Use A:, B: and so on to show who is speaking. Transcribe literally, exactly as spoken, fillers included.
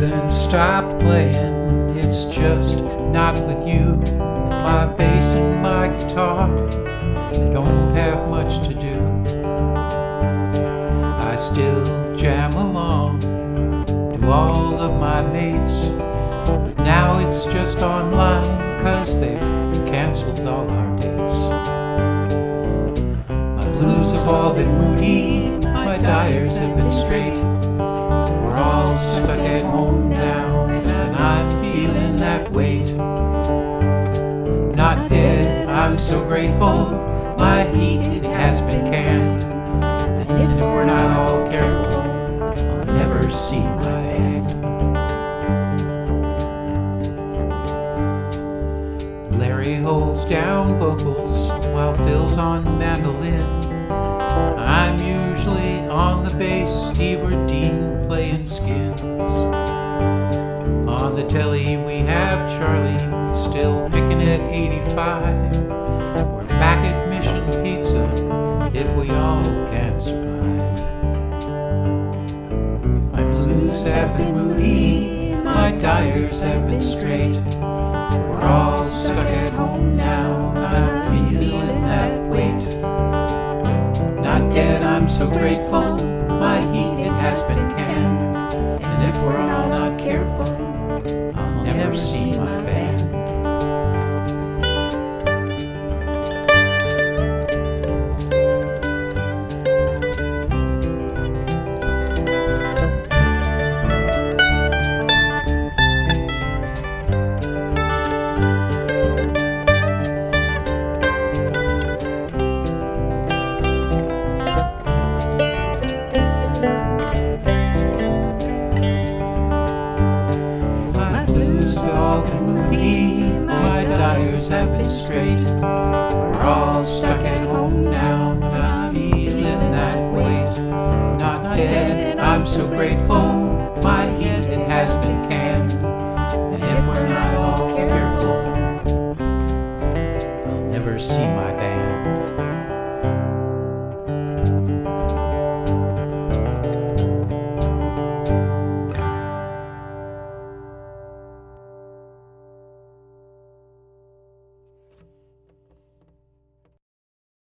A: then stop playing. It's just not with you. My bass and my guitar, they don't have much to do. I still jam along to all of my mates, but now it's just online, cause they've canceled all our dates. My blues have all been moody, my dyers have been straight. We're all stuck at home now, and I'm feeling that weight. Not dead, I'm so grateful, my heat it has been canned. And if we're not all careful, I'll never see my band. Larry holds down vocals while Phil's on mandolin. I'm usually on the bass, Steve or Dean playing skins. On the telly we have Charlie still picking at eighty-five. We're back at Mission Pizza if we all can survive. My blues have been moody, my dyers have been straight. We're all stuck at home now, and I'm feeling that weight. Not dead, I'm so grateful, my heat it has been canned. And if we're all not careful, I'll never see my band. My dyers have been straight. We're all stuck at home now, and I'm feeling that weight. Not dead, I'm so grateful, my heat it has been canned.